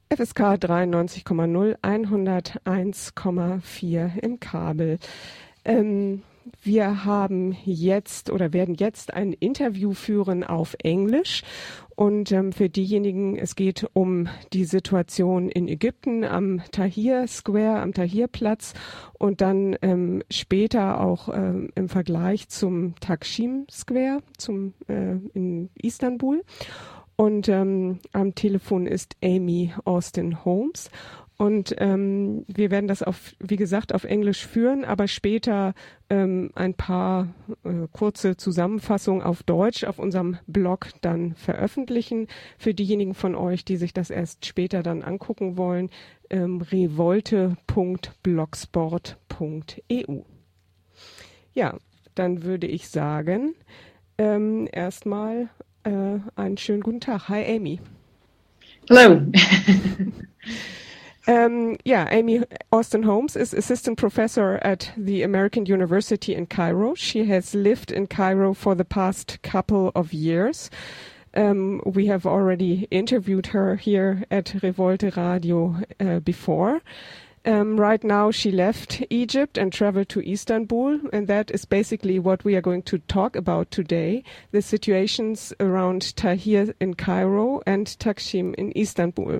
FSK 93,0, 101,4 im Kabel. Wir haben jetzt oder werden jetzt ein Interview führen auf Englisch. Und für diejenigen, es geht um die Situation in Ägypten am Tahrir Square, am Tahrirplatz und dann später auch im Vergleich zum Taksim Square in Istanbul. Und am Telefon ist Amy Austin Holmes. Und wir werden das wie gesagt, auf Englisch führen, aber später ein paar kurze Zusammenfassungen auf Deutsch auf unserem Blog dann veröffentlichen. Für diejenigen von euch, die sich das erst später dann angucken wollen, revolte.blogsport.eu. Ja, dann würde ich sagen, erstmal einen schönen guten Tag. Hi, Amy. Hello. Amy Austin Holmes is assistant professor at the American University in Cairo. She has lived in Cairo for the past couple of years. We have already interviewed her here at Revolte Radio before. Right now she left Egypt and traveled to Istanbul, and that is basically what we are going to talk about today, the situations around Tahrir in Cairo and Taksim in Istanbul.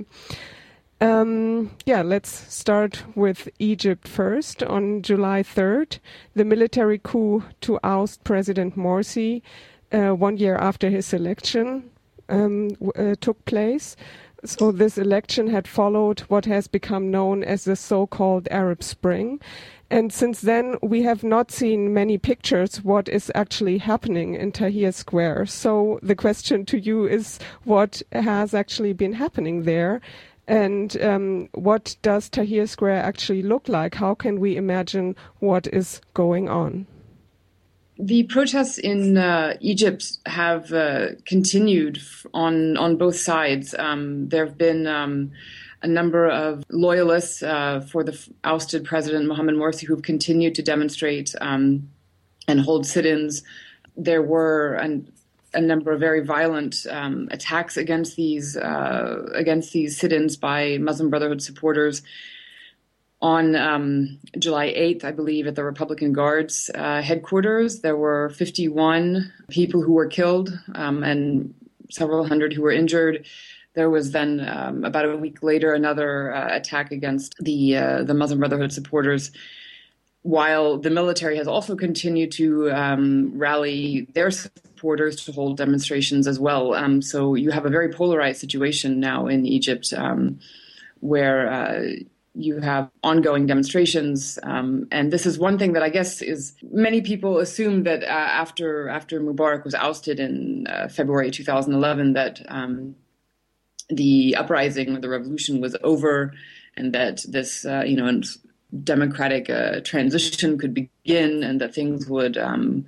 Let's start with Egypt first. On July 3rd, the military coup to oust President Morsi 1 year after his election took place. So this election had followed what has become known as the so-called Arab Spring. And since then, we have not seen many pictures what is actually happening in Tahrir Square. So the question to you is, what has actually been happening there? And what does Tahrir Square actually look like? How can we imagine what is going on? The protests in Egypt have continued on both sides. There have been a number of loyalists for the ousted President Mohamed Morsi who've continued to demonstrate and hold sit-ins. There were a number of very violent attacks against these sit-ins by Muslim Brotherhood supporters. On July 8th, I believe, at the Republican Guards headquarters, there were 51 people who were killed and several hundred who were injured. There was then, about a week later, another attack against the Muslim Brotherhood supporters, while the military has also continued to rally their supporters to hold demonstrations as well. So you have a very polarized situation now in Egypt where you have ongoing demonstrations. And this is one thing that I guess is many people assume that after Mubarak was ousted in February 2011, that the uprising or the revolution was over and that this, democratic transition could begin and that things would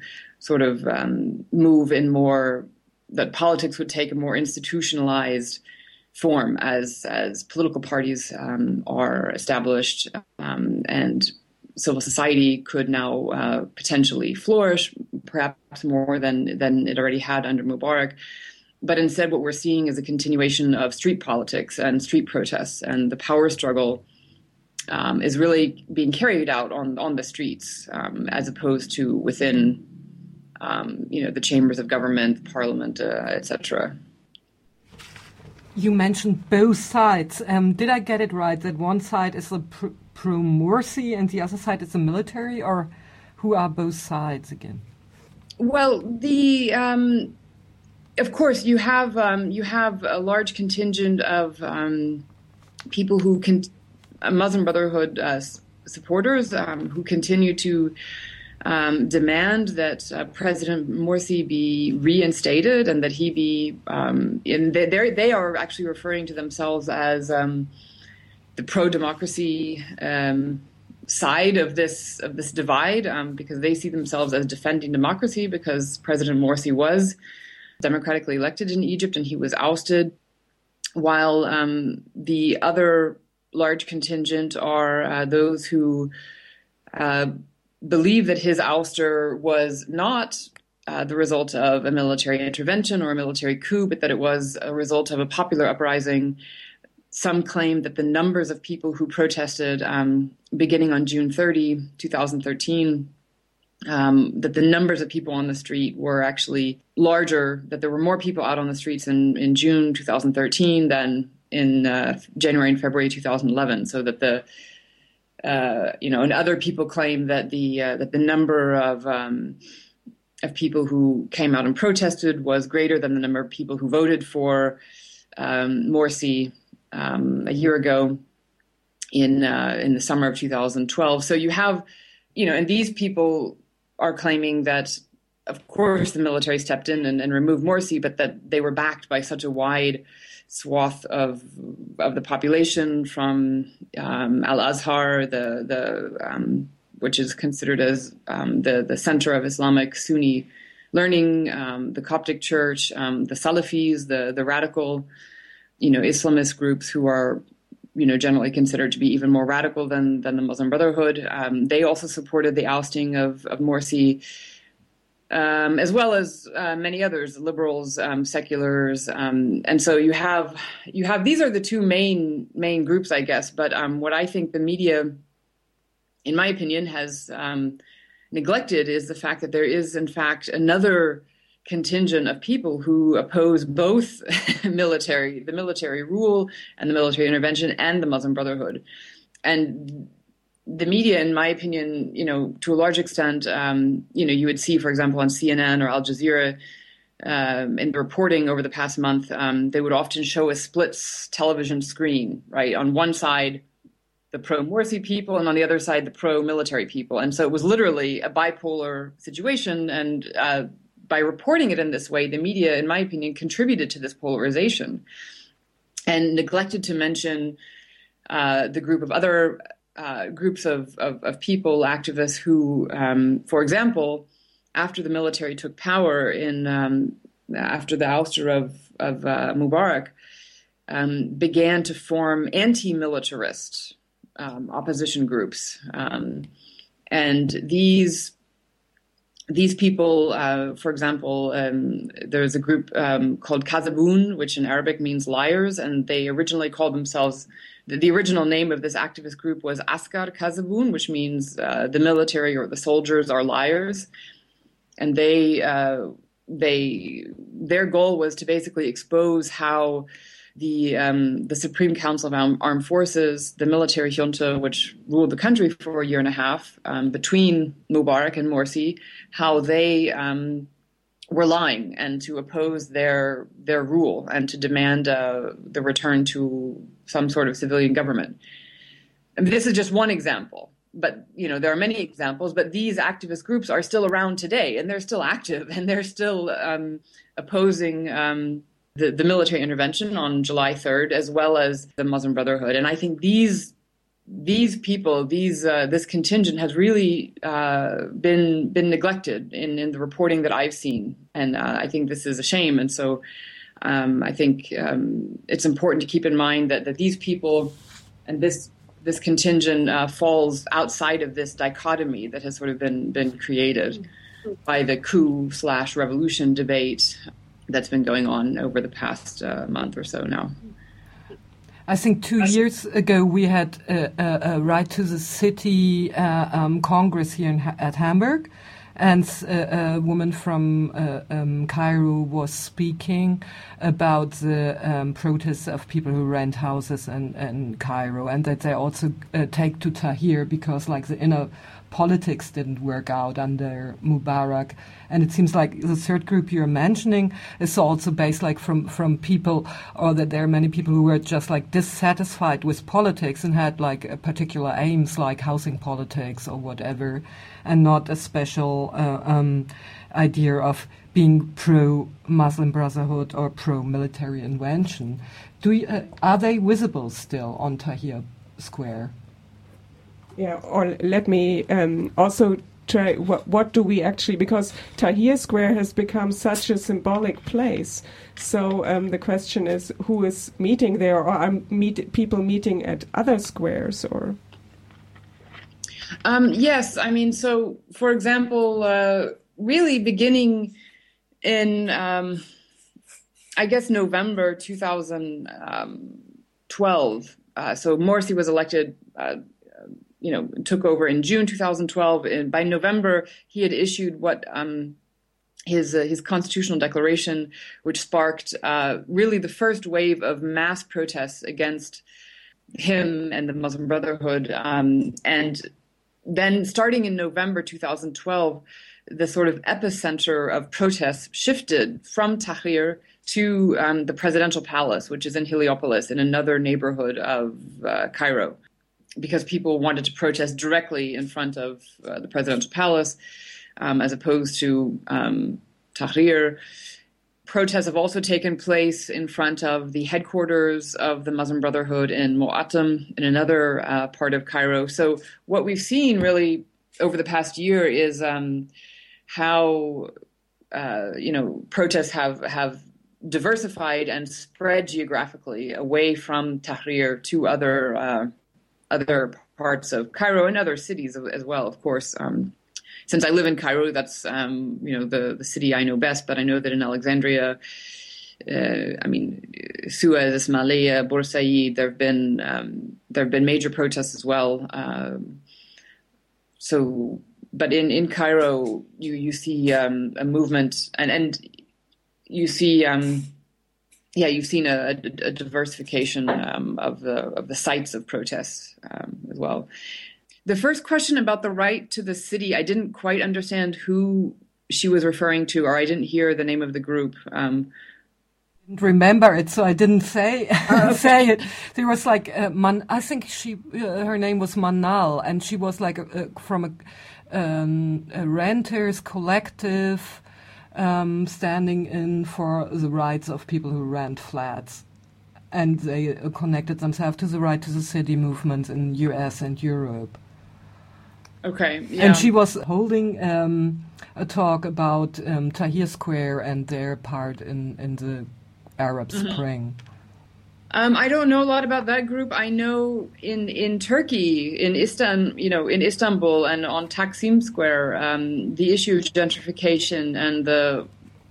move in more, that politics would take a more institutionalized form as political parties are established and civil society could now potentially flourish, perhaps more than it already had under Mubarak. But instead, what we're seeing is a continuation of street politics and street protests, and the power struggle is really being carried out on the streets as opposed to within the chambers of government, parliament, etc. You mentioned both sides. Did I get it right that one side is the pro-Morsi and the other side is the military, or who are both sides again? Well, of course you have a large contingent of people who Muslim Brotherhood supporters who continue to demand that President Morsi be reinstated and that he be they are actually referring to themselves as the pro-democracy side of this divide because they see themselves as defending democracy because President Morsi was democratically elected in Egypt and he was ousted, while the other large contingent are those who believe that his ouster was not the result of a military intervention or a military coup, but that it was a result of a popular uprising some claim that the numbers of people who protested beginning on June 30, 2013, that the numbers of people on the street were actually larger, that there were more people out on the streets in June 2013 than in January and February 2011. So that and other people claim that the number of people who came out and protested was greater than the number of people who voted for Morsi a year ago in the summer of 2012. So you have, and these people are claiming that, of course, the military stepped in and removed Morsi, but that they were backed by such a wide swath of the population from Al-Azhar, which is considered as the center of Islamic Sunni learning, the Coptic Church, the Salafis, the radical, Islamist groups who are, generally considered to be even more radical than the Muslim Brotherhood. They also supported the ousting of Morsi, as well as many others, liberals, seculars, and so you have these are the two main groups, I guess. But what I think the media, in my opinion, has neglected is the fact that there is, in fact, another contingent of people who oppose both the military rule and the military intervention and the Muslim Brotherhood. And the media, in my opinion, to a large extent, you would see, for example, on CNN or Al Jazeera, in the reporting over the past month, they would often show a split television screen, right? On one side, the pro-Morsi people, and on the other side, the pro-military people. And so it was literally a bipolar situation. And by reporting it in this way, the media, in my opinion, contributed to this polarization and neglected to mention the group of other groups of people, activists who, for example, after the military took power after the ouster of Mubarak, began to form anti-militarist opposition groups, and these people, for example, there's a group called Kazabun, which in Arabic means liars, and they originally called themselves. The original name of this activist group was Askar Kazabun, which means the military or the soldiers are liars, and their goal was to basically expose how the Supreme Council of Armed Forces, the military junta, which ruled the country for a year and a half between Mubarak and Morsi, how they were lying, and to oppose their rule and to demand the return to some sort of civilian government. I mean, this is just one example, but there are many examples. But these activist groups are still around today, and they're still active, and they're still opposing the military intervention on July 3rd, as well as the Muslim Brotherhood. And I think these people, this contingent has really been neglected in the reporting that I've seen, and I think this is a shame. And so I think it's important to keep in mind that these people and this contingent falls outside of this dichotomy that has sort of been created by the coup/revolution debate that's been going on over the past month or so now. I think 2 years ago we had a Right to the City Congress here at Hamburg, and a woman from Cairo was speaking about the protests of people who rent houses in Cairo, and that they also take to Tahrir because the inner politics didn't work out under Mubarak. And it seems like the third group you're mentioning is also based from people, or that there are many people who were just dissatisfied with politics and had particular aims like housing politics or whatever, and not a special idea of being pro-Muslim Brotherhood or pro-military intervention. Are they visible still on Tahrir Square? Yeah, or let me also try, what do we actually, because Tahrir Square has become such a symbolic place. So the question is, who is meeting there, or are people meeting at other squares, or? Yes, I mean, so for example, really beginning in, I guess, November 2013, 2012. So Morsi was elected, took over in June 2012. And by November, he had issued what his constitutional declaration, which sparked really the first wave of mass protests against him and the Muslim Brotherhood. And then starting in November 2012, the sort of epicenter of protests shifted from Tahrir to the presidential palace, which is in Heliopolis, in another neighborhood of Cairo, because people wanted to protest directly in front of the presidential palace, as opposed to Tahrir. Protests have also taken place in front of the headquarters of the Muslim Brotherhood in Mo'atem, in another part of Cairo. So what we've seen really over the past year is how protests have diversified and spread geographically away from Tahrir to other parts of Cairo and other cities as well, of course. Since I live in Cairo, that's the city I know best. But I know that in Alexandria, Suez, Ismailia, Boursaid, there have been major protests as well. But in Cairo, you see a movement, and you see you've seen a diversification of the sites of protests as well. The first question about the right to the city, I didn't quite understand who she was referring to, or I didn't hear the name of the group. Didn't remember it, so I didn't say say it. There was like I think her name was Manal, and she was like from a renters collective standing in for the rights of people who rent flats. And they connected themselves to the right to the city movement in US and Europe. Okay, yeah. And she was holding a talk about Tahrir Square and their part in the Arab Spring. I don't know a lot about that group. I know in Turkey, in Istanbul, and on Taksim Square, the issue of gentrification and the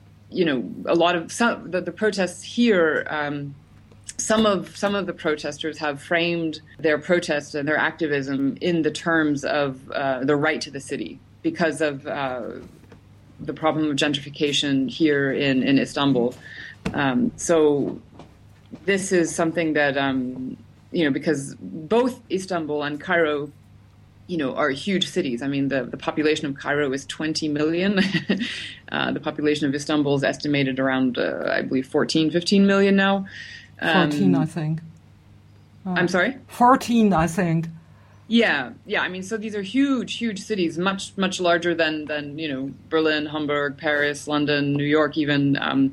protests here. Some of the protesters have framed their protest and their activism in the terms of the right to the city because of the problem of gentrification here in Istanbul. So this is something that, because both Istanbul and Cairo, are huge cities. I mean, the population of Cairo is 20 million. The population of Istanbul is estimated around, I believe, 15 million now. 14, I think. I'm sorry? 14, I think. Yeah. I mean, so these are huge cities, much larger than Berlin, Hamburg, Paris, London, New York, even.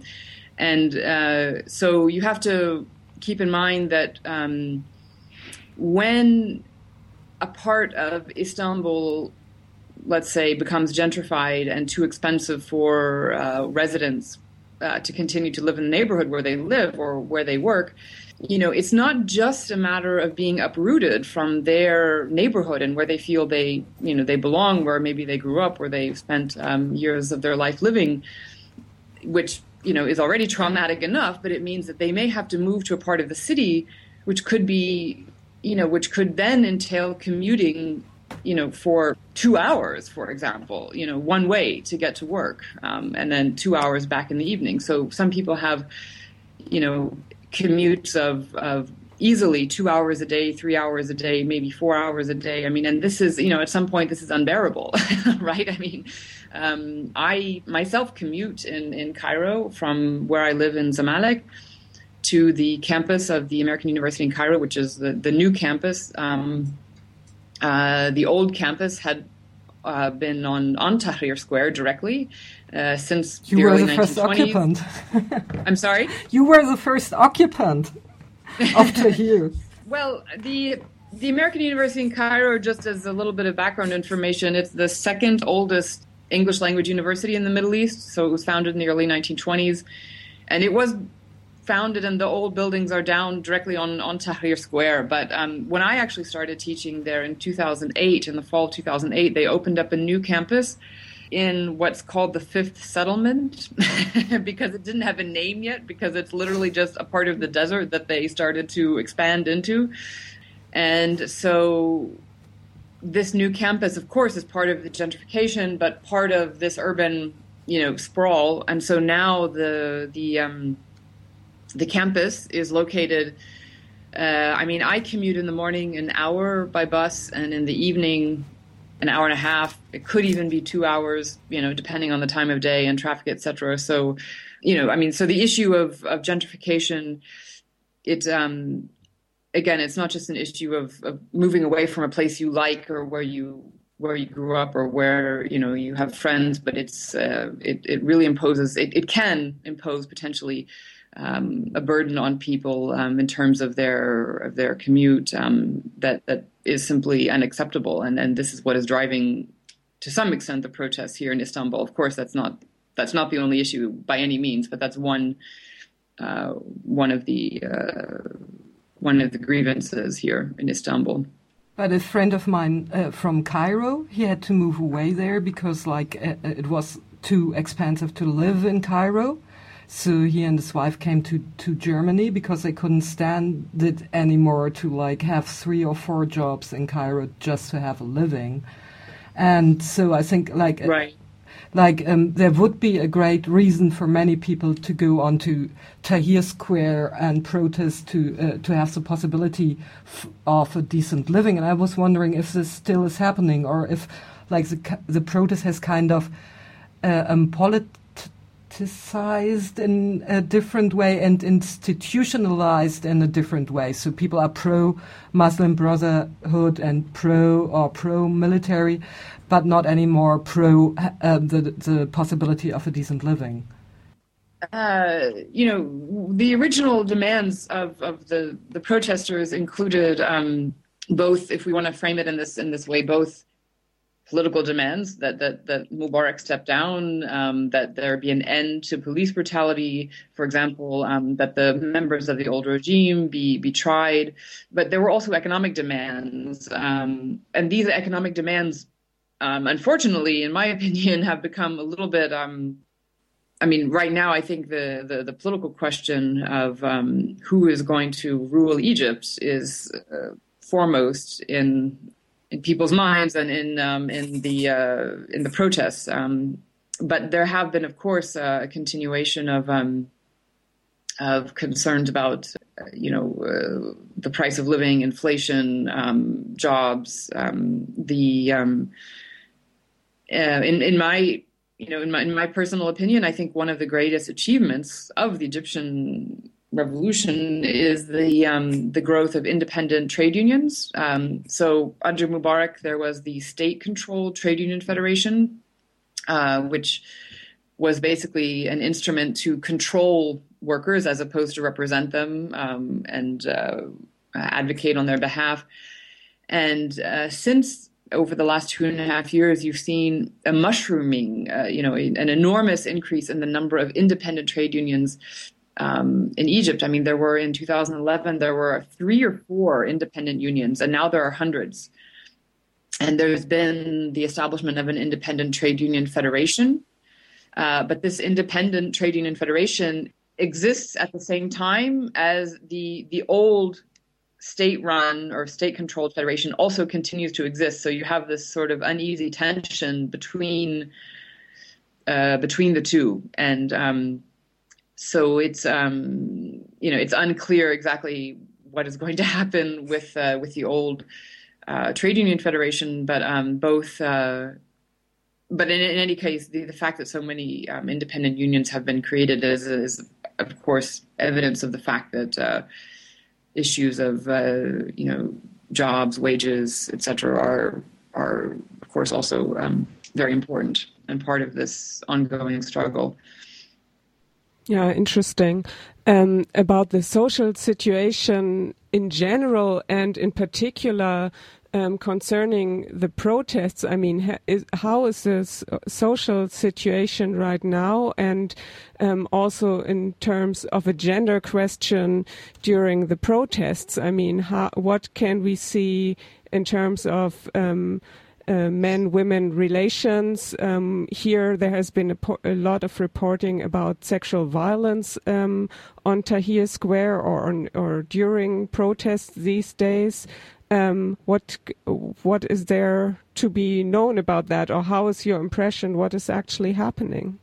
So you have to keep in mind that when a part of Istanbul, let's say, becomes gentrified and too expensive for residents to continue to live in the neighborhood where they live or where they work, it's not just a matter of being uprooted from their neighborhood and where they feel they belong, where maybe they grew up, where they spent years of their life living, which, is already traumatic enough, but it means that they may have to move to a part of the city, which could then entail commuting for 2 hours, for example, one way to get to work, and then 2 hours back in the evening. So some people have, commutes of easily 2 hours a day, 3 hours a day, maybe 4 hours a day. I mean, and this is, at some point this is unbearable, right? I mean, I myself commute in Cairo from where I live in Zamalek to the campus of the American University in Cairo, which is the new campus. The old campus had been on Tahrir Square directly since the early 1920s. You were the first occupant. I'm sorry? You were the first occupant of Tahrir. Well, the American University in Cairo, just as a little bit of background information, it's the second oldest English language university in the Middle East. So it was founded in the early 1920s. And it was founded, and the old buildings are down directly on Tahrir Square. But when I actually started teaching there in 2008, in the fall of 2008, they opened up a new campus in what's called the Fifth Settlement because it didn't have a name yet, because it's literally just a part of the desert that they started to expand into. And so this new campus, of course, is part of the gentrification, but part of this urban, sprawl. And so now the campus is located. I commute in the morning an hour by bus, and in the evening an hour and a half. It could even be 2 hours, depending on the time of day and traffic, etc. So, so the issue of gentrification, again, it's not just an issue of moving away from a place you like or where you grew up or where you have friends, but it really imposes. It can impose potentially a burden on people in terms of their commute that is simply unacceptable, and this is what is driving, to some extent, the protests here in Istanbul. Of course, that's not the only issue by any means, but that's one of the grievances here in Istanbul. But a friend of mine from Cairo, he had to move away there because it was too expensive to live in Cairo. So he and his wife came to Germany because they couldn't stand it anymore to have 3 or 4 jobs in Cairo just to have a living. And so I think right. There would be a great reason for many people to go onto Tahrir Square and protest to have the possibility of a decent living. And I was wondering if this still is happening, or if the protest has kind of politicized in a different way and institutionalized in a different way. So people are pro-Muslim Brotherhood and pro-military, but not anymore pro the possibility of a decent living. The original demands of the protesters included both, if we want to frame it in this way, both political demands that Mubarak step down, that there be an end to police brutality, for example, that the members of the old regime be tried. But there were also economic demands, and these economic demands, unfortunately, in my opinion, have become a little bit. Right now, I think the political question of who is going to rule Egypt is foremost in people's minds and in the protests. But there have been, of course, a continuation of concerns about the price of living, inflation, jobs. In my personal opinion, I think one of the greatest achievements of the Egyptian revolution is the growth of independent trade unions. So under Mubarak, there was the state-controlled Trade Union Federation, which was basically an instrument to control workers as opposed to represent them and advocate on their behalf. And since over the last 2.5 years, you've seen a mushrooming, an enormous increase in the number of independent trade unions in Egypt. There were in 2011, there were 3 or 4 independent unions, and now there are hundreds. And there's been the establishment of an independent trade union federation. But this independent trade union federation exists at the same time as the old state-run or state-controlled federation also continues to exist. So you have this sort of uneasy tension between the two. And so it's it's unclear exactly what is going to happen with the old trade union federation, but but in any case, the fact that so many independent unions have been created is of course evidence of the fact that issues of jobs, wages, etc. are of course also very important and part of this ongoing struggle. Yeah, interesting. About the social situation in general and in particular concerning the protests, how is this social situation right now, and also in terms of a gender question during the protests? What can we see in terms of men-women relations. Here there has been a lot of reporting about sexual violence on Tahrir Square or during protests these days. What is there to be known about that, or how is your impression? What is actually happening?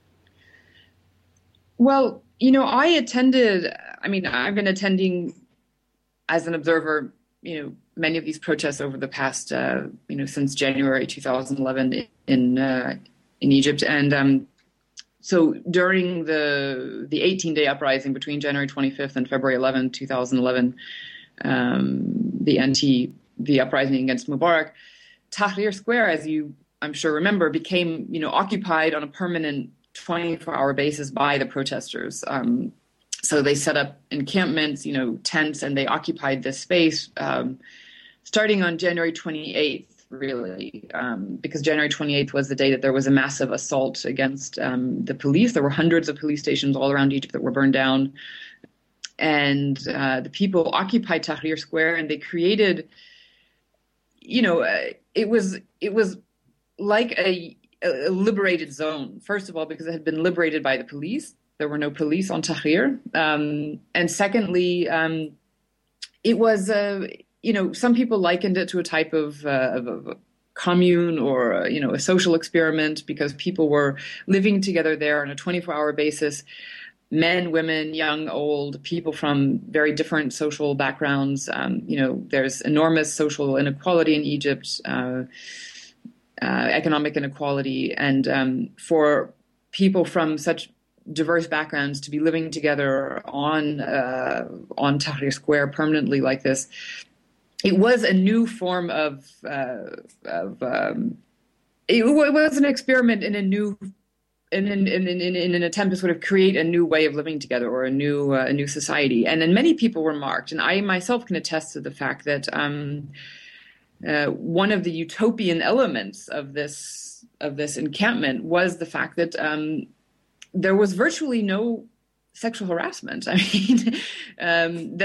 Well, I've been attending as an observer, many of these protests over the past, since January 2011 in Egypt. And so during the 18-day uprising between January 25th and February 11, 2011, the uprising against Mubarak, Tahrir Square, as I'm sure remember, became, occupied on a permanent 24-hour basis by the protesters. So they set up encampments, tents, and they occupied this space starting on January 28th, really, because January 28th was the day that there was a massive assault against the police. There were hundreds of police stations all around Egypt that were burned down. And the people occupied Tahrir Square, and they created, it was like a liberated zone, first of all, because it had been liberated by the police. There were no police on Tahrir. And secondly, it was, some people likened it to a type of commune or, a social experiment, because people were living together there on a 24-hour basis. Men, women, young, old, people from very different social backgrounds. There's enormous social inequality in Egypt, economic inequality. And for people from such diverse backgrounds to be living together on Tahrir Square permanently like this, it was a new form of it was an experiment in an attempt to sort of create a new way of living together, or a new society. And then many people were marked, and I myself can attest to the fact that one of the utopian elements of this encampment was the fact that there was virtually no sexual harassment. And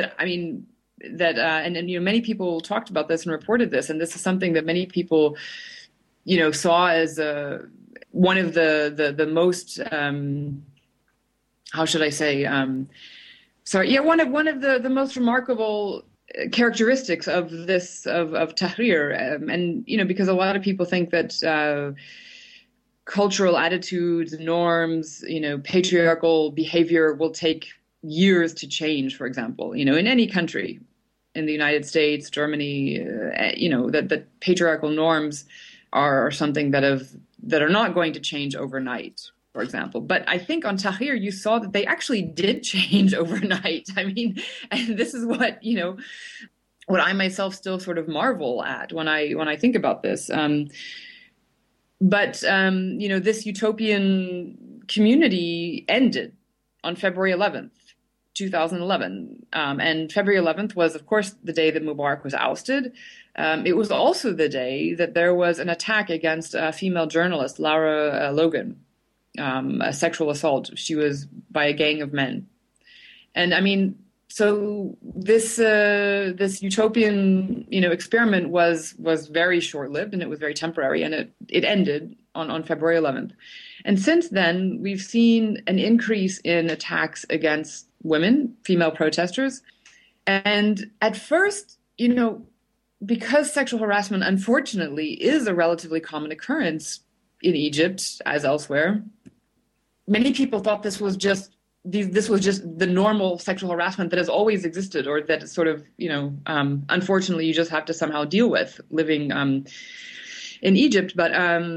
many people talked about this and reported this, and this is something that many people, saw as one of the most how should I say one of the most remarkable characteristics of this of Tahrir, and because a lot of people think that cultural attitudes, norms, patriarchal behavior will take years to change, for example, in any country, in the United States, Germany, that patriarchal norms are something that are not going to change overnight, for example. But I think on Tahrir, you saw that they actually did change overnight. And this is what I myself still sort of marvel at when I think about this. But this utopian community ended on February 11th, 2011. And February 11th was, of course, the day that Mubarak was ousted. It was also the day that there was an attack against a female journalist, Lara Logan, a sexual assault. She was by a gang of men. And so this utopian, experiment was very short-lived, and it was very temporary, and it ended on February 11th. And since then, we've seen an increase in attacks against women, female protesters. And at first, because sexual harassment, unfortunately, is a relatively common occurrence in Egypt, as elsewhere, many people thought this was just the normal sexual harassment that has always existed, or that sort of, unfortunately, you just have to somehow deal with living in Egypt. But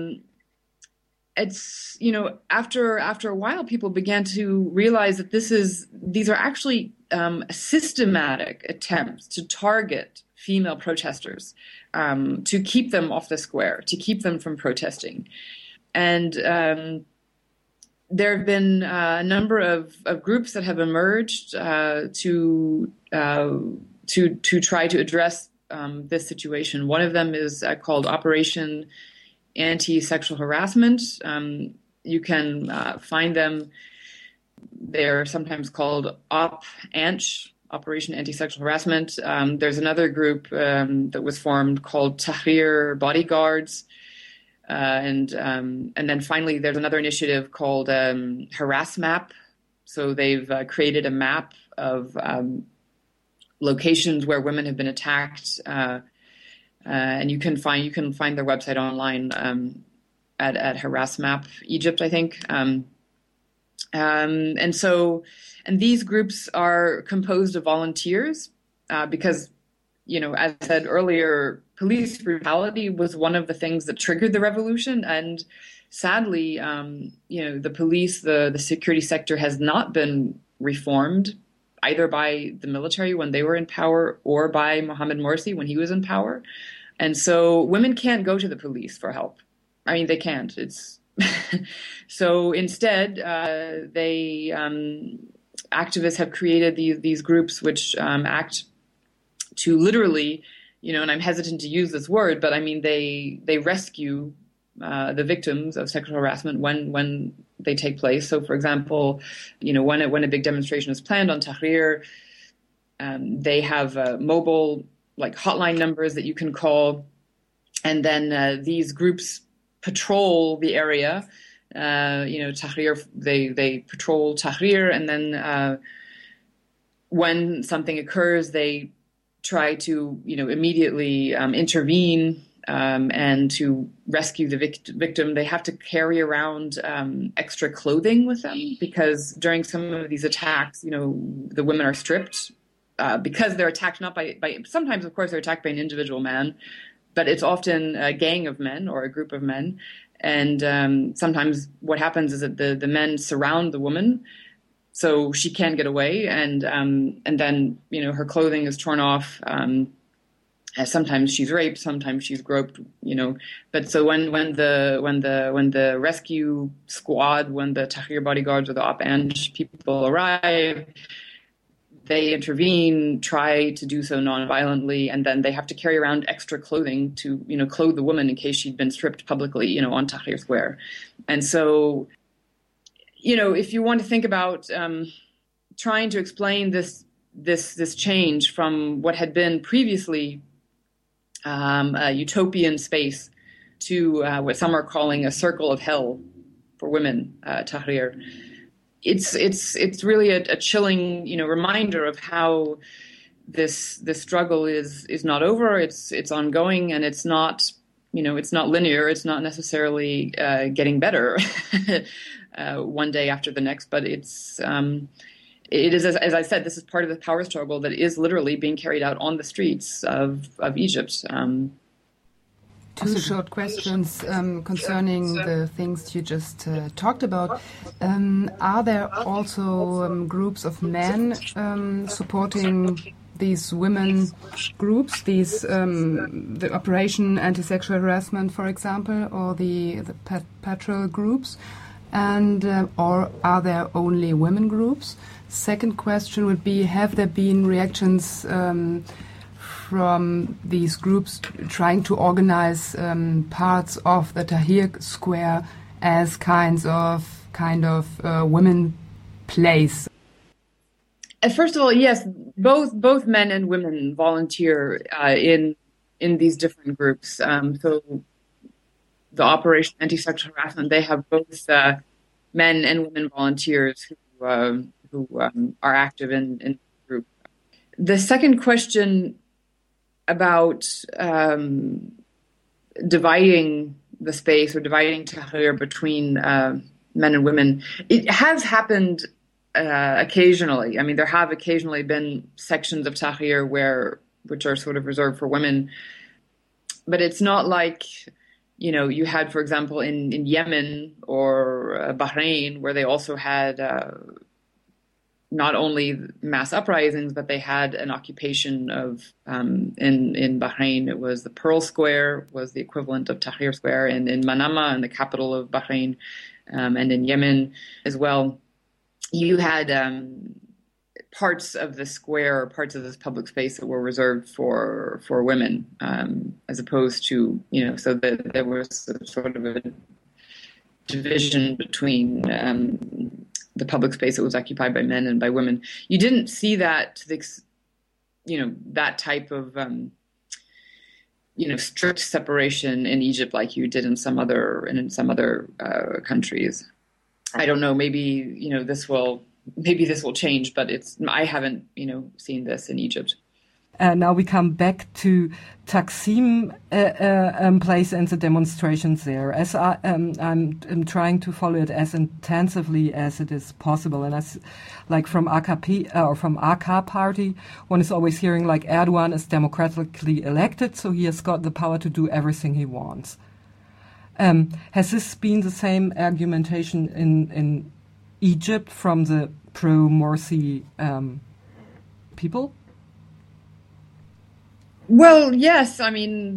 it's, after a while, people began to realize that these are actually systematic attempts to target female protesters, to keep them off the square, to keep them from protesting. And there have been a number of groups that have emerged to try to address this situation. One of them is called Operation Anti-Sexual Harassment. You can find them. They're sometimes called Op-Anch, Operation Anti-Sexual Harassment. There's another group that was formed called Tahrir Bodyguards. And then finally, there's another initiative called Harass Map. So they've created a map of locations where women have been attacked, and you can find their website online at Harass Map Egypt, I think. And these groups are composed of volunteers because, as I said earlier, police brutality was one of the things that triggered the revolution. And sadly, the police, the security sector has not been reformed either by the military when they were in power or by Mohamed Morsi when he was in power. And so women can't go to the police for help. I mean, they can't. So instead, activists have created these groups which act to literally, and I'm hesitant to use this word, but I mean they rescue the victims of sexual harassment when they take place. So, for example, when a big demonstration is planned on Tahrir, they have mobile hotline numbers that you can call, and then these groups patrol the area. Tahrir, they patrol Tahrir, and then when something occurs, they try to immediately intervene and to rescue the victim. They have to carry around extra clothing with them because during some of these attacks, the women are stripped because they're attacked not by sometimes, of course, they're attacked by an individual man, but it's often a gang of men or a group of men. And sometimes what happens is that the men surround the woman, so she can't get away, and then her clothing is torn off. Sometimes she's raped, sometimes she's groped. But so when the rescue squad, when the Tahrir bodyguards or the Op Ange people arrive, they intervene, try to do so non-violently, and then they have to carry around extra clothing to, clothe the woman in case she'd been stripped publicly, on Tahrir Square. And so, if you want to think about trying to explain this change from what had been previously a utopian space to what some are calling a circle of hell for women, Tahrir. It's really a chilling, reminder of how this struggle is not over. It's ongoing, and it's not linear. It's not necessarily getting better one day after the next. But it is, as I said, this is part of the power struggle that is literally being carried out on the streets of Egypt. Two short questions concerning the things you just talked about. Are there also groups of men supporting these women groups, the Operation Anti-Sexual Harassment, for example, or the patrol groups, and or are there only women groups? Second question would be: have there been reactions from these groups trying to organize parts of the Tahrir Square as kind of women place? First of all, yes, both men and women volunteer in these different groups. So the Operation Anti-Sexual Harassment, they have both men and women volunteers who are active in the group. The second question about dividing the space or dividing Tahrir between men and women, it has happened occasionally. I mean, there have occasionally been sections of Tahrir which are sort of reserved for women, but it's not like, you had, for example, in Yemen or Bahrain, where they also had not only mass uprisings, but they had an occupation of, in Bahrain, it was the Pearl Square, was the equivalent of Tahrir Square, and in Manama, in the capital of Bahrain, and in Yemen as well. You had parts of the square, or parts of this public space that were reserved for women, as opposed to, so that there was sort of a division between the public space that was occupied by men and by women. You didn't see that to the, that type of, strict separation in Egypt like you did in some other countries. I don't know. Maybe this will change, but I haven't seen this in Egypt. Now we come back to Taksim place and the demonstrations there. As I'm trying to follow it as intensively as it is possible, and as like from AKP or from AK party, one is always hearing like Erdogan is democratically elected, so he has got the power to do everything he wants. Has this been the same argumentation in Egypt from the pro-Morsi people? Well, yes. I mean,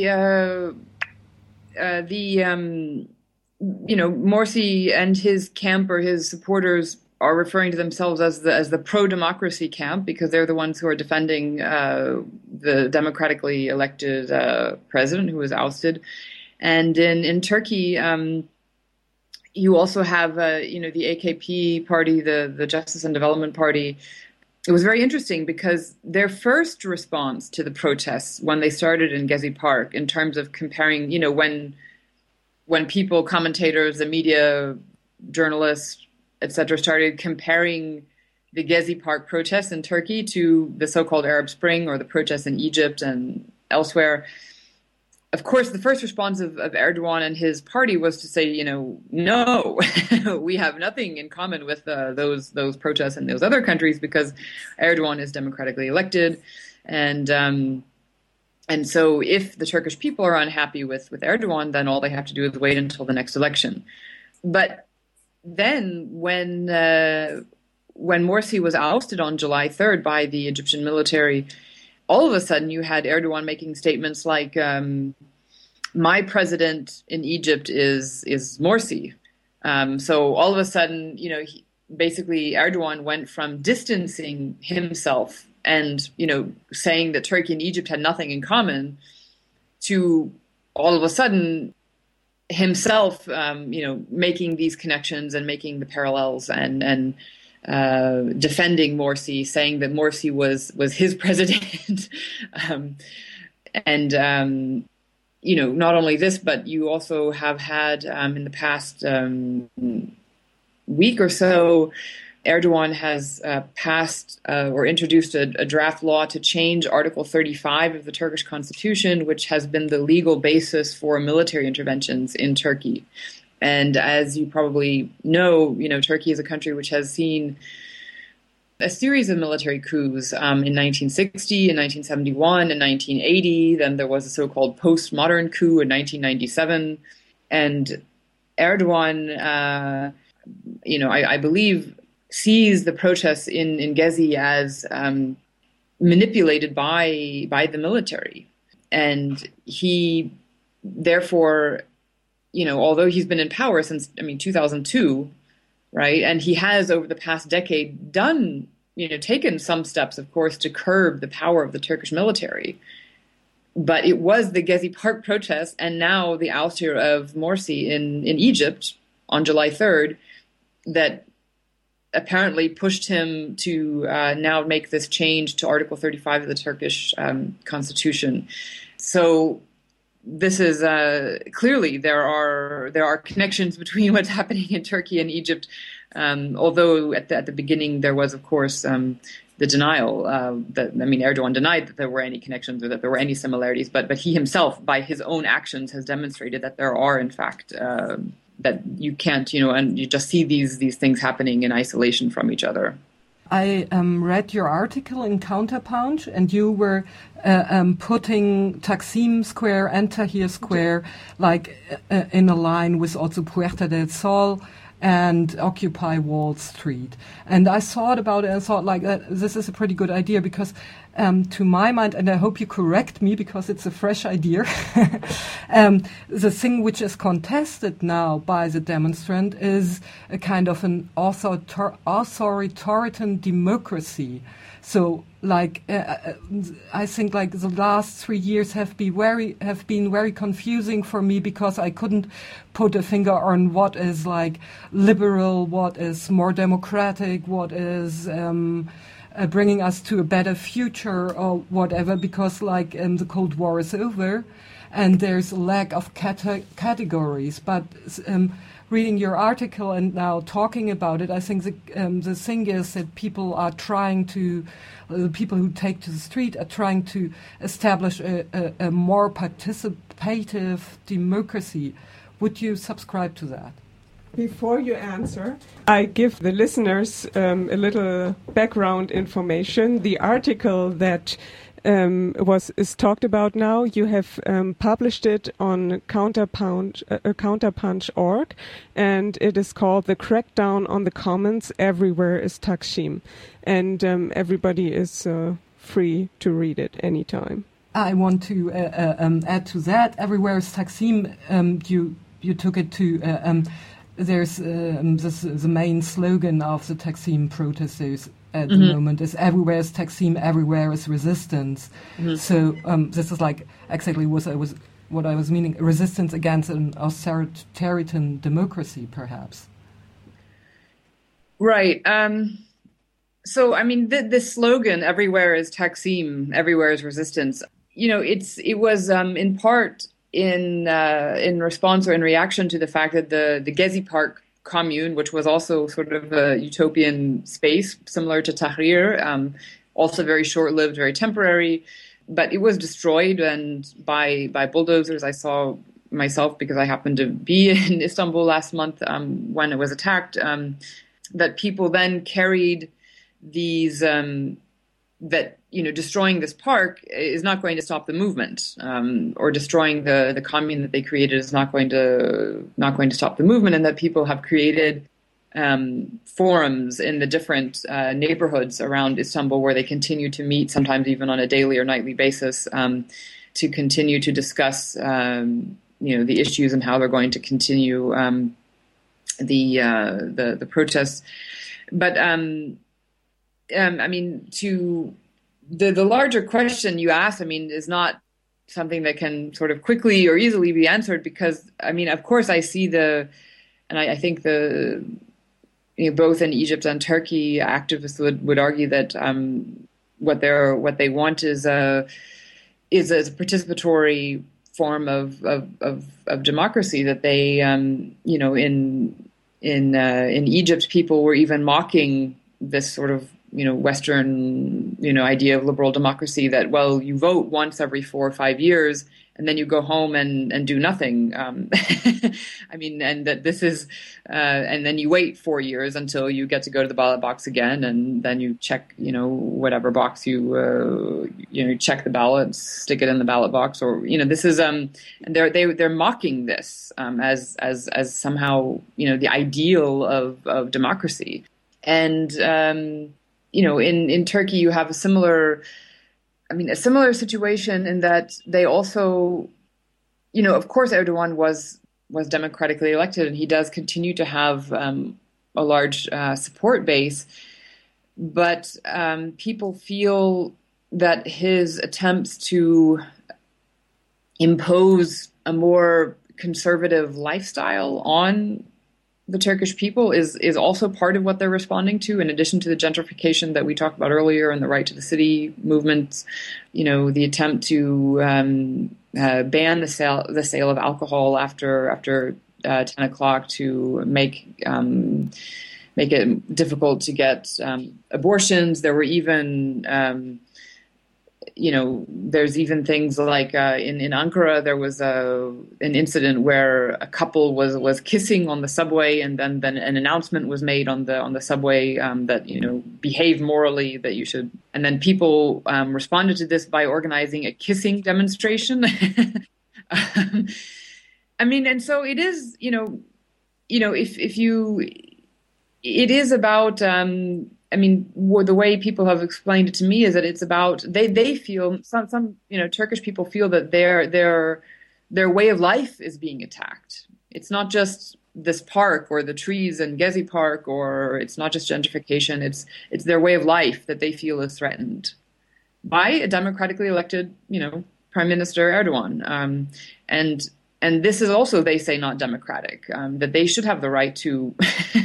Morsi and his camp or his supporters are referring to themselves as the pro-democracy camp because they're the ones who are defending the democratically elected president who was ousted. And in Turkey, you also have the AKP party, the Justice and Development Party. It was very interesting because their first response to the protests when they started in Gezi Park, in terms of comparing, when people, commentators, the media, journalists, etc., started comparing the Gezi Park protests in Turkey to the so-called Arab Spring or the protests in Egypt and elsewhere. Of course, the first response of Erdogan and his party was to say, no, we have nothing in common with those protests in those other countries because Erdogan is democratically elected, and so if the Turkish people are unhappy with Erdogan, then all they have to do is wait until the next election. But then when Morsi was ousted on July 3rd by the Egyptian military, all of a sudden you had Erdogan making statements like, my president in Egypt is Morsi. So all of a sudden, basically Erdogan went from distancing himself and, saying that Turkey and Egypt had nothing in common to all of a sudden himself, making these connections and making the parallels and defending Morsi, saying that Morsi was his president. Not only this, but you also have had in the past week or so, Erdogan has passed or introduced a draft law to change Article 35 of the Turkish constitution, which has been the legal basis for military interventions in Turkey. And as you probably know, Turkey is a country which has seen a series of military coups in 1960, in 1971, in 1980. Then there was a so-called postmodern coup in 1997. And Erdogan, I believe, sees the protests in Gezi as manipulated by the military. And he, therefore, although he's been in power since, 2002, right? And he has, over the past decade, taken some steps, of course, to curb the power of the Turkish military. But it was the Gezi Park protests and now the ouster of Morsi in Egypt on July 3rd that apparently pushed him to now make this change to Article 35 of the Turkish constitution. So this is clearly there are connections between what's happening in Turkey and Egypt, although at the beginning there was, of course, the denial Erdogan denied that there were any connections or that there were any similarities, but he himself, by his own actions, has demonstrated that there are, in fact, that you can't, and you just see these things happening in isolation from each other. I read your article in Counterpunch, and you were putting Taksim Square and Tahrir Square in a line with also Puerta del Sol and Occupy Wall Street. And I thought about it and thought this is a pretty good idea because to my mind, and I hope you correct me because it's a fresh idea, the thing which is contested now by the demonstrant is a kind of an authoritarian democracy. So I think like the last 3 years have been very confusing for me, because I couldn't put a finger on what is like liberal, what is more democratic, what is bringing us to a better future or whatever, because the Cold War is over and there's a lack of categories. But reading your article and now talking about it, I think the thing is that people are trying to, the people who take to the street are trying to establish a more participative democracy. Would you subscribe to that? Before you answer, I give the listeners a little background information. The article that is talked about now, you have published it on Counterpunch.org, and it is called "The Crackdown on the Commons: Everywhere is Taksim," and everybody is free to read it anytime. I want to add to that. Everywhere is Taksim. You took it to. There's the main slogan of the Taksim protesters at the moment is "Everywhere is Taksim, everywhere is resistance." Mm-hmm. So this is like exactly what I was meaning: resistance against an authoritarian democracy, perhaps. Right. So I mean, the slogan "Everywhere is Taksim, everywhere is resistance." It was in part in response or in reaction to the fact that the Gezi Park commune, which was also sort of a utopian space similar to Tahrir, also very short-lived, very temporary, but it was destroyed and by bulldozers. I saw myself, because I happened to be in Istanbul last month when it was attacked, that people then carried these destroying this park is not going to stop the movement, or destroying the commune that they created is not going to stop the movement, and that people have created forums in the different neighborhoods around Istanbul where they continue to meet, sometimes even on a daily or nightly basis, to continue to discuss the issues and how they're going to continue the protests. But I mean, to the larger question you asked, I mean, is not something that can sort of quickly or easily be answered, because, I mean, of course, I see I think both in Egypt and Turkey, activists would argue that what they want is a participatory form of democracy. That they in Egypt, people were even mocking this sort of Western, idea of liberal democracy, that, well, you vote once every 4 or 5 years and then you go home and do nothing. I mean, and that this is, and then you wait 4 years until you get to go to the ballot box again, and then you check, whatever box you check the ballot, stick it in the ballot box, or, this is, and they're mocking this as somehow, the ideal of democracy. And, in Turkey, you have a similar situation in that they also, of course, Erdogan was democratically elected, and he does continue to have a large support base. But people feel that his attempts to impose a more conservative lifestyle on the Turkish people is also part of what they're responding to, in addition to the gentrification that we talked about earlier and the right to the city movements. The attempt to ban the sale of alcohol after 10 o'clock, to make it difficult to get abortions. There were even there's even things like in Ankara, there was an incident where a couple was kissing on the subway, and then an announcement was made on the subway that behave morally, that you should. And then people responded to this by organizing a kissing demonstration. I mean, and so it is, it is about. I mean, the way people have explained it to me is that it's about they feel some Turkish people feel that their way of life is being attacked. It's not just this park or the trees in Gezi Park, or it's not just gentrification. It's their way of life that they feel is threatened. by a democratically elected, Prime Minister Erdogan. And this is also, they say, not democratic. That they should have the right to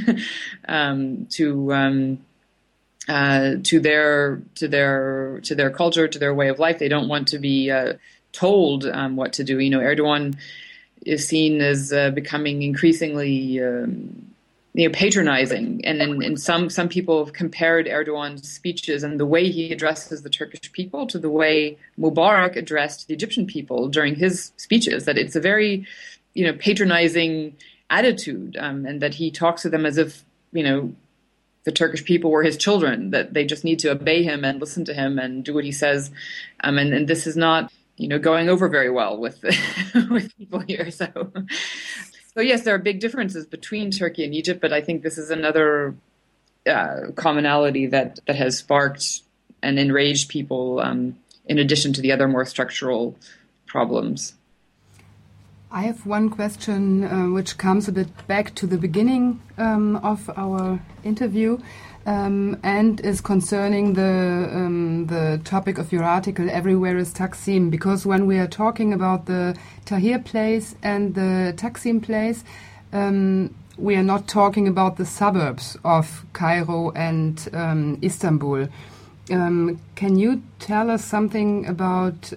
their culture, to their way of life. They don't want to be told what to do. Erdogan is seen as becoming increasingly patronizing, and some people have compared Erdogan's speeches and the way he addresses the Turkish people to the way Mubarak addressed the Egyptian people during his speeches. That it's a very patronizing attitude, and that he talks to them as if the Turkish people were his children, that they just need to obey him and listen to him and do what he says, and this is not going over very well with with people here. So yes, there are big differences between Turkey and Egypt, but I think this is another commonality that has sparked and enraged people, in addition to the other more structural problems. I have one question which comes a bit back to the beginning of our interview, and is concerning the topic of your article, Everywhere is Taksim, because when we are talking about the Tahrir place and the Taksim place, we are not talking about the suburbs of Cairo and Istanbul. Can you tell us something about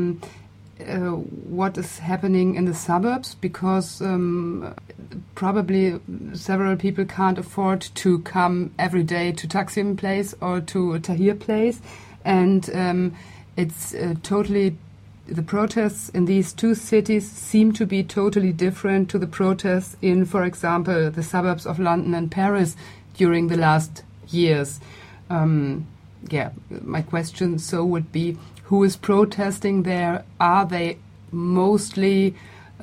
what is happening in the suburbs? Because probably several people can't afford to come every day to Taksim Place or to Tahrir Place, and it's totally, the protests in these two cities seem to be totally different to the protests in, for example, the suburbs of London and Paris during the last years. My question would be, who is protesting there? Are they mostly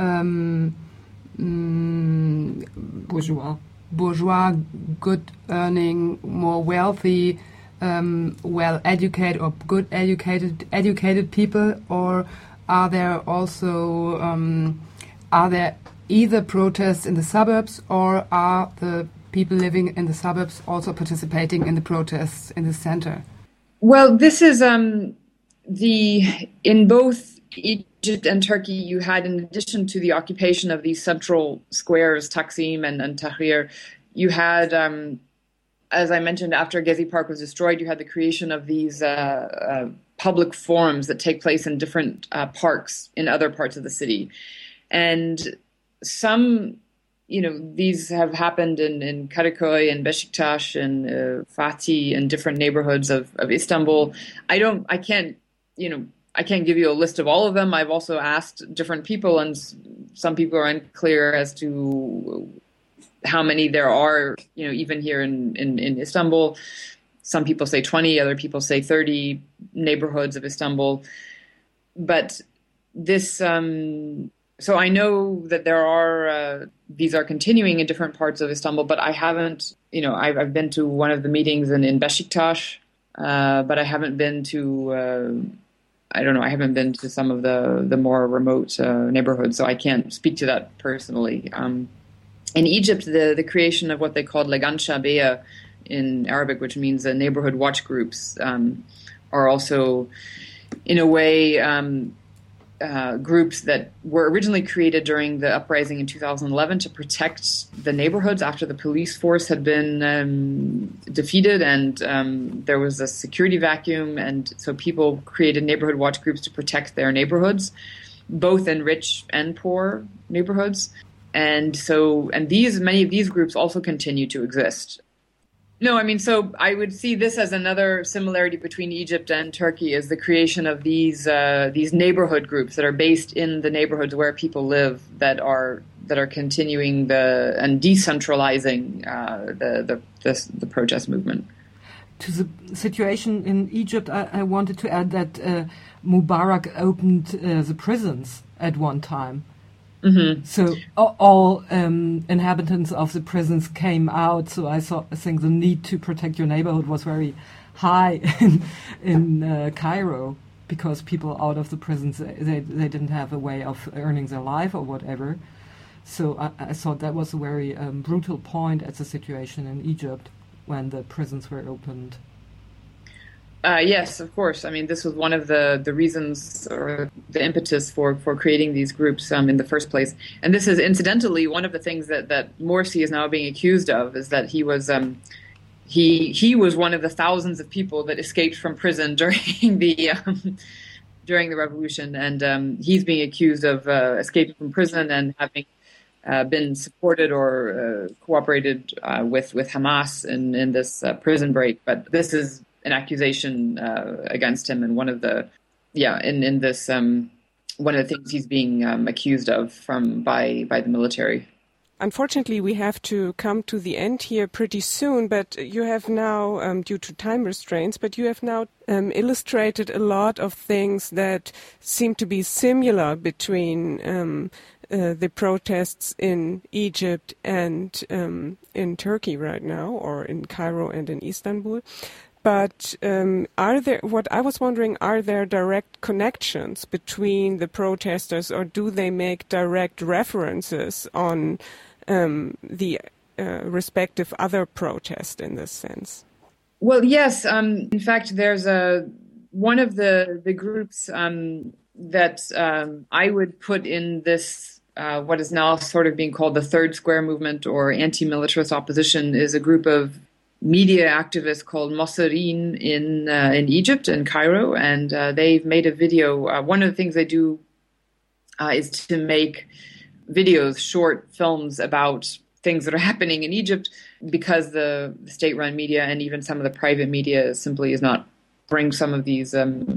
bourgeois, good earning, more wealthy, well-educated or good educated people, or are there also are there either protests in the suburbs, or are the people living in the suburbs also participating in the protests in the center? Well, this is in both Egypt and Turkey, you had, in addition to the occupation of these central squares, Taksim and Tahrir, you had, as I mentioned, after Gezi Park was destroyed, you had the creation of these public forums that take place in different parks in other parts of the city. And some, these have happened in Karaköy and Beşiktaş and Fatih and different neighborhoods of Istanbul. I can't give you a list of all of them. I've also asked different people, and some people are unclear as to how many there are, even here in Istanbul. Some people say 20, other people say 30 neighborhoods of Istanbul. But this, so I know that there are, these are continuing in different parts of Istanbul, but I haven't, I've been to one of the meetings in Beşiktaş, but I haven't been to, I haven't been to some of the more remote neighborhoods, so I can't speak to that personally. In Egypt, the creation of what they called Lagan Shabeya in Arabic, which means neighborhood watch groups, are also, in a way, groups that were originally created during the uprising in 2011 to protect the neighborhoods after the police force had been defeated, and there was a security vacuum, and so people created neighborhood watch groups to protect their neighborhoods, both in rich and poor neighborhoods. And many of these groups also continue to exist. No, so I would see this as another similarity between Egypt and Turkey, is the creation of these neighborhood groups that are based in the neighborhoods where people live, that are continuing and decentralizing the protest movement. To the situation in Egypt, I wanted to add that Mubarak opened the prisons at one time. Mm-hmm. So all inhabitants of the prisons came out. So I think the need to protect your neighborhood was very high in Cairo, because people out of the prisons, they didn't have a way of earning their life or whatever. So I thought that was a very brutal point at the situation in Egypt when the prisons were opened. Yes, of course. I mean, this was one of the reasons or the impetus for creating these groups in the first place. And this is incidentally one of the things that Morsi is now being accused of, is that he was he was one of the thousands of people that escaped from prison during the revolution, and he's being accused of escaping from prison and having been supported or cooperated with Hamas in this prison break. But this is an accusation against him, and one of the one of the things he's being accused of by the military. Unfortunately, we have to come to the end here pretty soon, but you have now, due to time restraints, but you have now illustrated a lot of things that seem to be similar between the protests in Egypt and in Turkey right now, or in Cairo and in Istanbul. But are there direct connections between the protesters, or do they make direct references on the respective other protests in this sense? Well, yes. In fact, there's one of the groups that I would put in this, what is now sort of being called the Third Square Movement or anti-militarist opposition, is a group of media activists called Mosireen in Egypt, in Cairo, and they've made a video. One of the things they do is to make videos, short films about things that are happening in Egypt, because the state-run media and even some of the private media simply is not bring some of these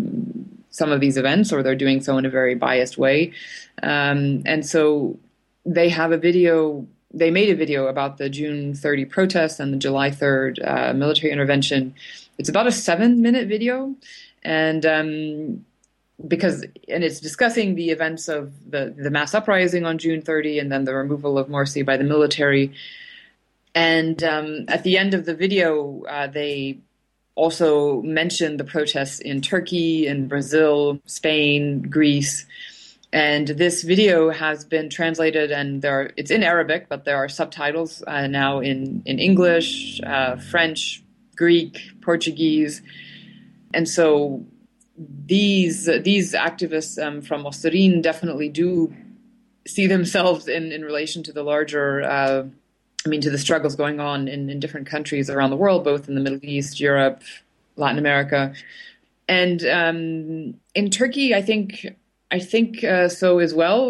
events, or they're doing so in a very biased way. And so they have a video. They made a video about the June 30 protests and the July 3rd military intervention. It's about a 7-minute video, and it's discussing the events of the mass uprising on June 30 and then the removal of Morsi by the military. And at the end of the video, they also mention the protests in Turkey, in Brazil, Spain, Greece. And this video has been translated, and it's in Arabic, but there are subtitles now in English, French, Greek, Portuguese. And so these activists from Mosireen definitely do see themselves in relation to the larger, to the struggles going on in different countries around the world, both in the Middle East, Europe, Latin America. And in Turkey, I think so as well.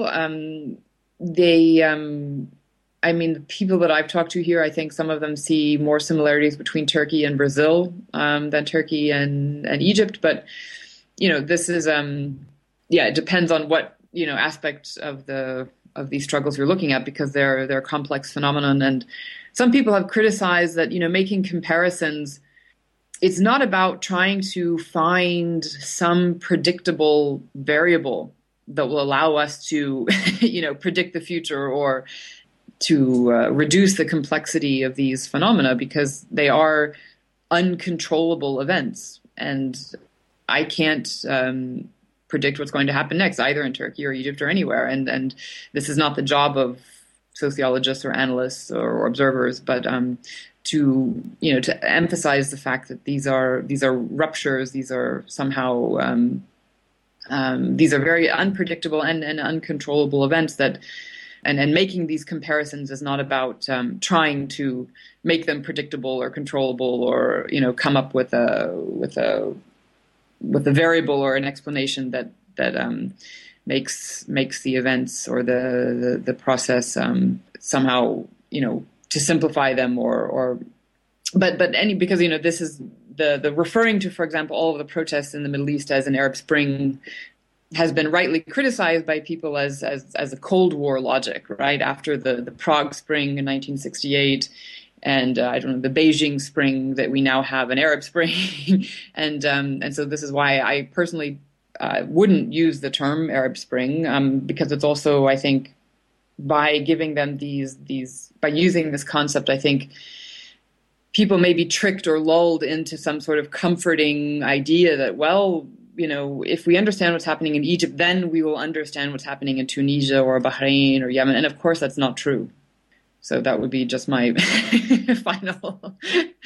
The people that I've talked to here, I think some of them see more similarities between Turkey and Brazil than Turkey and Egypt. But, this is, it depends on what, aspect of these struggles you're looking at, because they're a complex phenomenon. And some people have criticized that, making comparisons, it's not about trying to find some predictable variable that will allow us to, predict the future or to reduce the complexity of these phenomena, because they are uncontrollable events. And I can't predict what's going to happen next, either in Turkey or Egypt or anywhere. And this is not the job of sociologists or analysts or observers, but to emphasize the fact that these are ruptures, these are somehow these are very unpredictable and uncontrollable events that, and making these comparisons is not about trying to make them predictable or controllable, or come up with a variable or an explanation that makes the events or the process somehow to simplify them because this is the referring to, for example, all of the protests in the Middle East as an Arab Spring has been rightly criticized by people as a Cold War logic, right? After the Prague Spring in 1968 and the Beijing Spring, that we now have an Arab Spring, and so this is why I personally wouldn't use the term Arab Spring, because it's also, I think, by giving them by using this concept, I think people may be tricked or lulled into some sort of comforting idea that, well, if we understand what's happening in Egypt, then we will understand what's happening in Tunisia or Bahrain or Yemen. And of course, that's not true. So that would be just my final,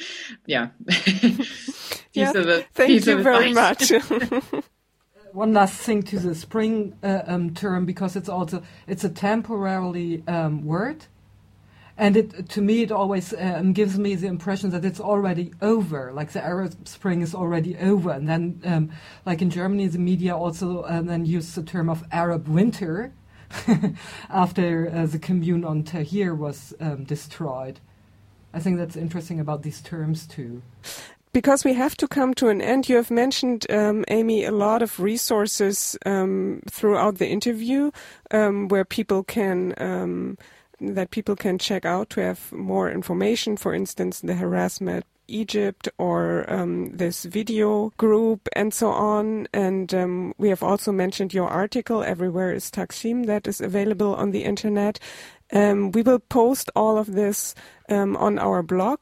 Thank you very much. One last thing to the spring term, because it's a temporarily word. And to me, it always gives me the impression that it's already over, like the Arab Spring is already over. And then, like in Germany, the media also then use the term of Arab Winter after the commune on Tahrir was destroyed. I think that's interesting about these terms too. Because we have to come to an end, you have mentioned, Amy, a lot of resources throughout the interview where people can... that people can check out to have more information, for instance, the Harassment Egypt or this video group and so on. And we have also mentioned your article, Everywhere is Taksim, that is available on the internet. We will post all of this on our blog,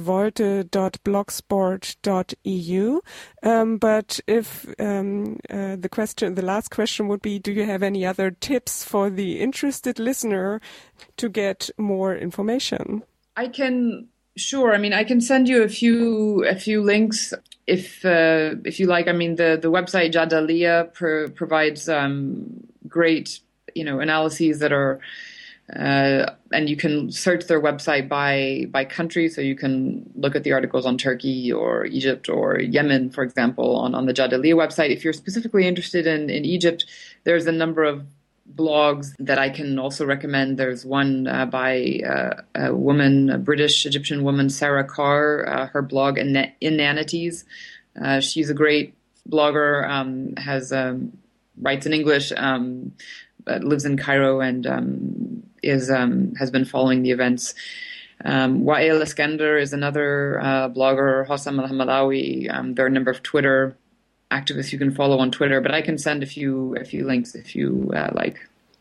revolte.blogsport.eu. But if the last question would be, do you have any other tips for the interested listener to get more information? Sure. I mean, I can send you a few links if you like. I mean, the website Jadalia provides great analyses that are. And you can search their website by country, so you can look at the articles on Turkey or Egypt or Yemen, for example, on the Jadalia website. If you're specifically interested in Egypt, there's a number of blogs that I can also recommend. There's one by a British Egyptian woman, Sarah Carr, her blog Inanities. She's a great blogger, writes in English, lives in Cairo and has been following the events. Wael Iskender is another blogger, Hossam al-Hamalawi. There are a number of Twitter activists you can follow on Twitter, but I can send a few links if you like.